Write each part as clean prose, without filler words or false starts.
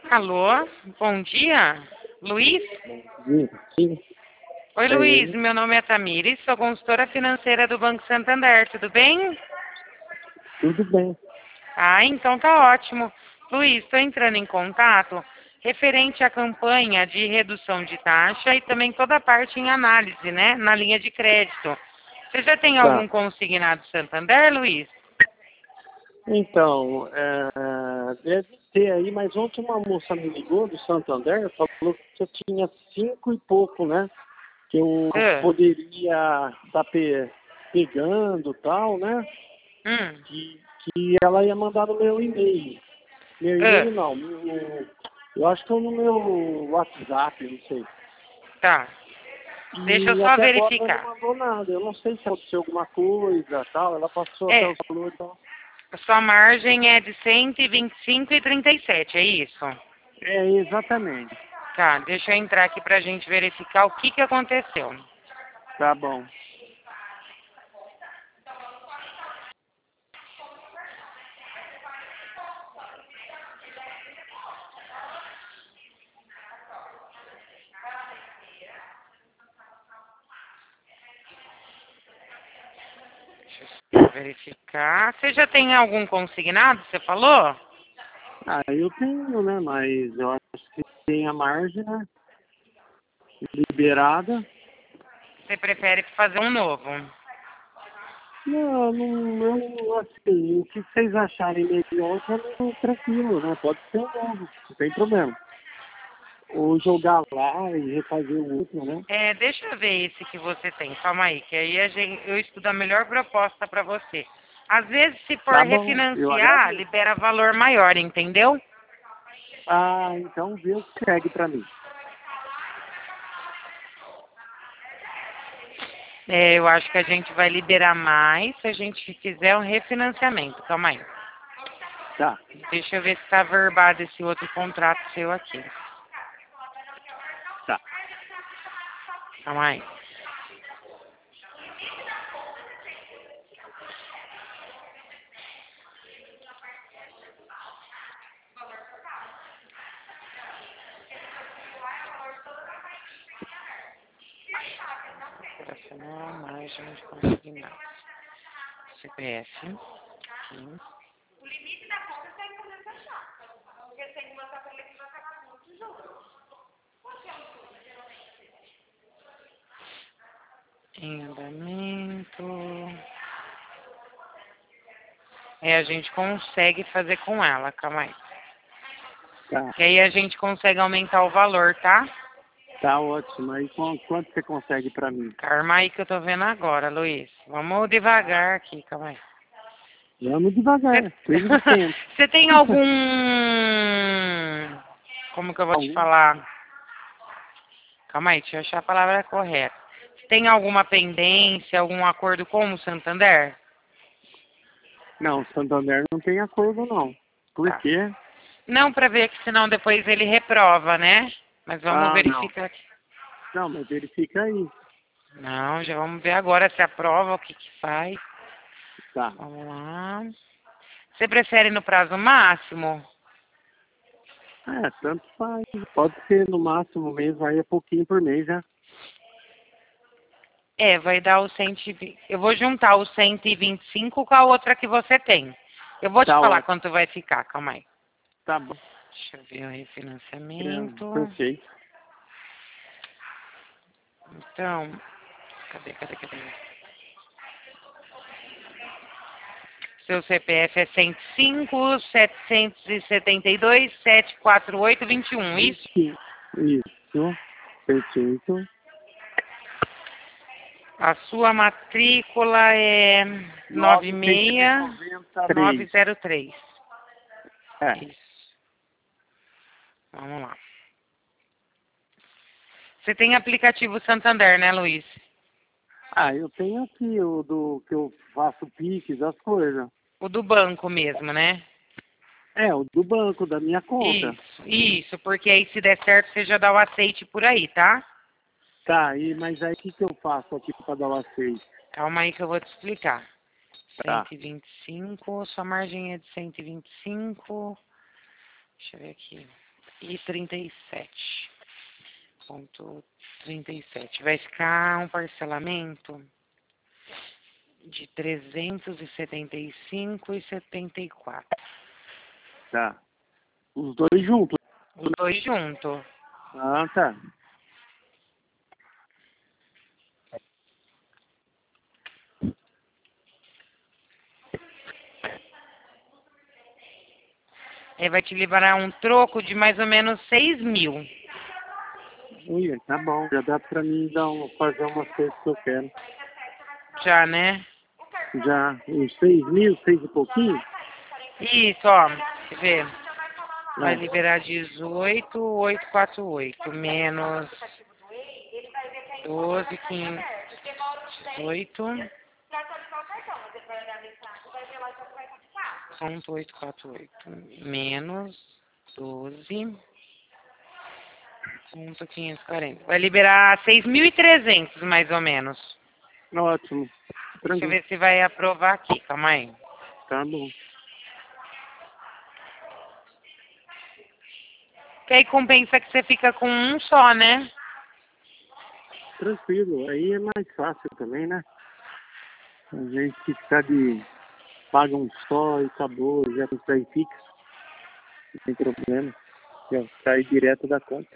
Alô, bom dia, Luiz? Sim, Oi, é Luiz, ele. meu nome é Tamires, sou consultora financeira do Banco Santander, tudo bem? Tudo bem. Ah, então tá ótimo. Luiz, estou entrando em contato referente à campanha de redução de taxa e também toda a parte em análise, né, na linha de crédito. Você já tem algum Tá. consignado Santander, Luiz? Então, deve ter aí, mas ontem uma moça me ligou do Santander, falou que eu tinha 5 e pouco, né? Que eu Ah, poderia estar pegando tal, né? hum, Que ela ia mandar no meu e-mail. Meu ah, e-mail não, eu acho que é no meu WhatsApp, não sei. tá. Deixa eu E só até agora ela não verificar. mandou nada. Eu não sei se aconteceu alguma coisa, tal. Ela passou até É, os valores e tal. a sua margem é de 125,37, é isso? É, exatamente. Tá, deixa eu entrar aqui pra gente verificar o que aconteceu. Tá bom. Deixa eu verificar. Você já tem algum consignado, você falou? Ah, eu tenho, né? Mas eu acho que tem a margem, né? Liberada. Você prefere fazer um novo? Não, não, assim, o que vocês acharem melhor, pra mim, tranquilo, né? Pode ser um novo, não tem problema. Ou jogar lá e refazer o outro, né? É, deixa eu ver esse que você tem. Calma aí, que aí eu estudo a melhor proposta pra você. Às vezes, se for Tá bom, eu refinanciar, agradeço. libera valor maior, entendeu? Ah, então vê o que segue pra mim. É, eu acho que a gente vai liberar mais se a gente fizer um refinanciamento. Calma aí. Tá, Deixa eu ver se está verbado esse outro contrato seu aqui. tá. Calma aí. Operacional, margem de consignado. CPF. Aqui. Em andamento. É, a gente consegue fazer com ela, calma aí. Tá, Que aí a gente consegue aumentar o valor, tá? tá ótimo. Aí quanto você consegue pra mim? Calma aí que eu tô vendo agora, Luiz. Vamos devagar aqui, calma aí. Vamos devagar, coisa de tempo. Você tem algum... Como que eu vou te Algum? falar? Calma aí, deixa eu achar a palavra correta. Você tem alguma pendência, algum acordo com o Santander? Não, Santander não tem acordo, não. Por Tá. quê? Não para ver que senão depois ele reprova, né? Mas vamos Ah, não. verificar aqui. Não, mas verifica aí. Não, já vamos ver agora se aprova, o que que faz. Tá. Vamos lá. Você prefere no prazo máximo? É, tanto faz. Pode ser no máximo mês, aí é pouquinho por mês, né? É, vai dar o 120. Eu vou juntar o 125 com a outra que você tem. Eu vou te Tá falar ótimo. quanto vai ficar, calma aí. Tá bom. Deixa eu ver o É, refinanciamento. perfeito. Então, cadê? Seu CPF é 105.772.748.21, isso? Isso. Perfeito. A sua matrícula é 993. 96903. É. Isso. Vamos lá. Você tem aplicativo Santander, né, Luiz? Ah, eu tenho aqui o do que eu faço Pix, as coisas. O do banco mesmo, né? É, o do banco, da minha conta. Isso, porque aí se der certo você já dá o aceite por aí, tá? Tá, mas aí o que eu faço aqui para dar o aceite? Calma aí que eu vou te explicar. Tá. 125, sua margem é de 125. Deixa eu ver aqui. e 37,37. Vai ficar um parcelamento de 375,74. Tá. Os dois juntos. Os dois juntos. Ah, tá. Ele vai te liberar um troco de mais ou menos 6 mil. Ui, tá bom. Já dá pra mim fazer umas coisas que eu quero. Já, né? Já uns 6.000, 6 e pouquinho? Isso, ó. Quer ver? Vai É. liberar 18,848 menos 12,518. 1848 menos 12,540. Vai liberar 6.300 mais ou menos. Ótimo. Deixa eu Tranquilo. ver se vai aprovar aqui, calma aí. Tá bom. Que aí compensa que você fica com um só, né? Tranquilo. Aí é mais fácil também, né? A gente ficar paga um só e acabou, já está aí fixo. Não tem problema. Já sai direto da conta.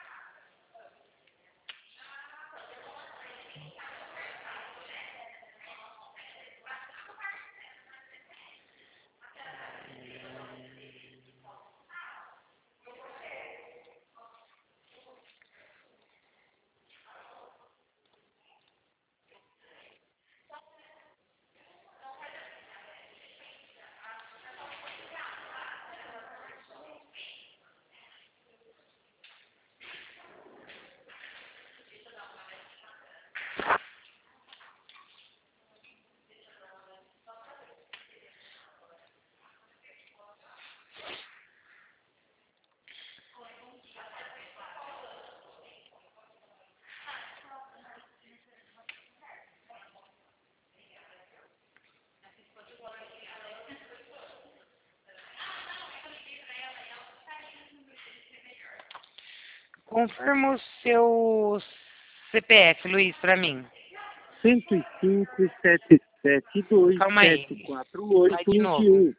Confirma o seu CPF, Luiz, pra mim. 105 772 Calma aí. 748 Vai de novo. 21.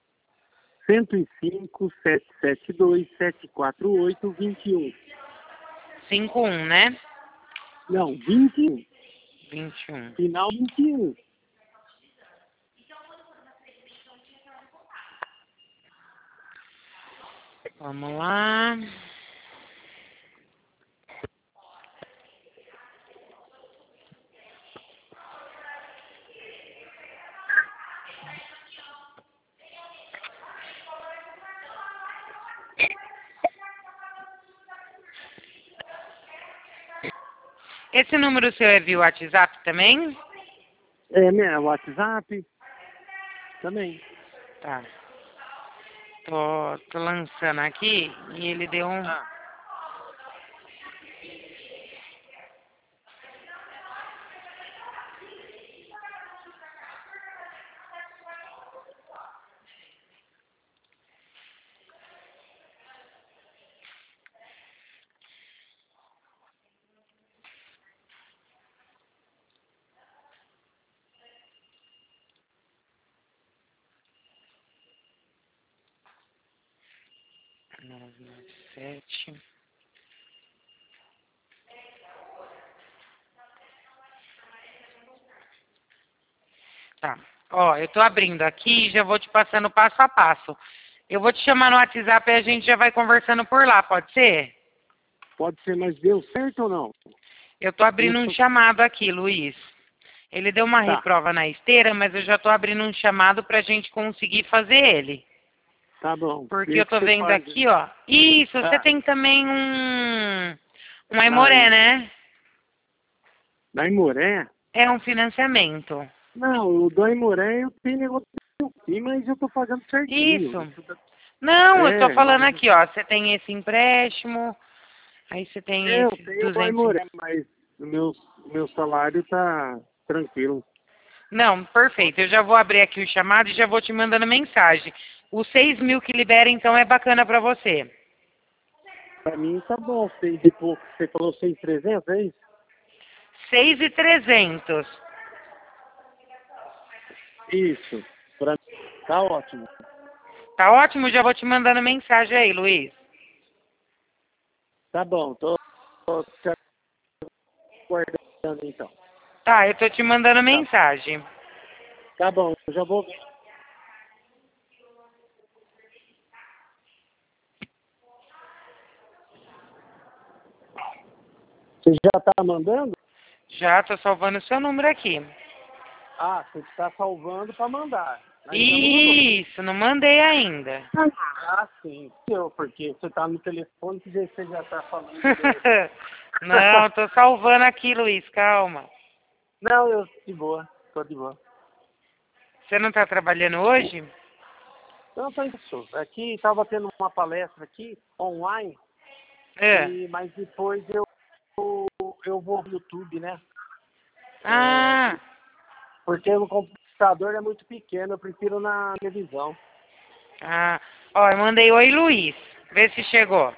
105 772 748 21. 51, né? Não, 21. 21. Final 21. Vamos lá. Esse número seu é via WhatsApp também? É, minha WhatsApp também. Tá. Tô lançando aqui e ele deu um... nove, nove, sete. Tá. Ó, eu tô abrindo aqui e já vou te passando passo a passo. Eu vou te chamar no WhatsApp e a gente já vai conversando por lá, pode ser? Pode ser, mas deu certo ou não? Eu tô abrindo um chamado aqui, Luiz. Ele deu uma Tá. reprova na esteira, mas eu já tô abrindo um chamado pra gente conseguir fazer ele. Tá bom. Porque E eu que tô você vendo faz? aqui, ó. Isso, você Ah. tem também um Aimoré, né? Da Aimoré? É um financiamento. Não, o do Aimoré eu tenho negócio aqui, mas eu tô pagando certinho. Isso. Não, eu tô falando mas aqui, ó. Você tem esse empréstimo, aí você tem eu esse tenho o 200. Aimoré, mas o meu salário tá tranquilo. Não, perfeito. Eu já vou abrir aqui o chamado e já vou te mandando mensagem. Os 6 mil que libera, então, é bacana pra você. Pra mim tá bom, 6 e pouco. Você falou 6.300, é isso? 6.300. Isso. Pra mim tá ótimo. Tá ótimo, já vou te mandando mensagem aí, Luiz. Tá bom, tô te aguardando então. Tá, eu tô te mandando mensagem. Tá bom, eu já vou ver. Você já tá mandando? Já tô salvando o seu número aqui. Ah, você está salvando para mandar. Ainda não mandou. Isso, não mandei ainda. Ah, sim. Porque você tá no telefone que você já tá falando. Não, tô salvando aqui, Luiz, calma. Não, eu de boa. Tô de boa. Você não tá trabalhando hoje? Não, tô isso. Aqui estava tendo uma palestra aqui, online, É. mas depois eu vou no YouTube, né? Ah, Porque o computador é muito pequeno, eu prefiro na televisão. ó, eu mandei oi, Luiz. Vê se chegou.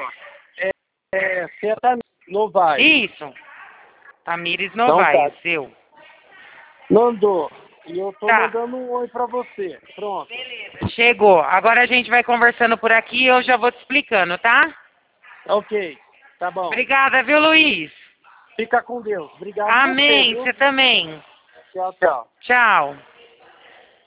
Você tá Novaes. Isso. Tamires Então Novaes, tá. seu. Mandou. E eu tô Tá, mandando um oi pra você. Pronto. chegou. Agora a gente vai conversando por aqui e eu já vou te explicando, tá? Ok. Tá bom. Obrigada, viu, Luiz? Fica com Deus. Obrigado você, Amém, viu? você também. Tchau, tchau. Tchau.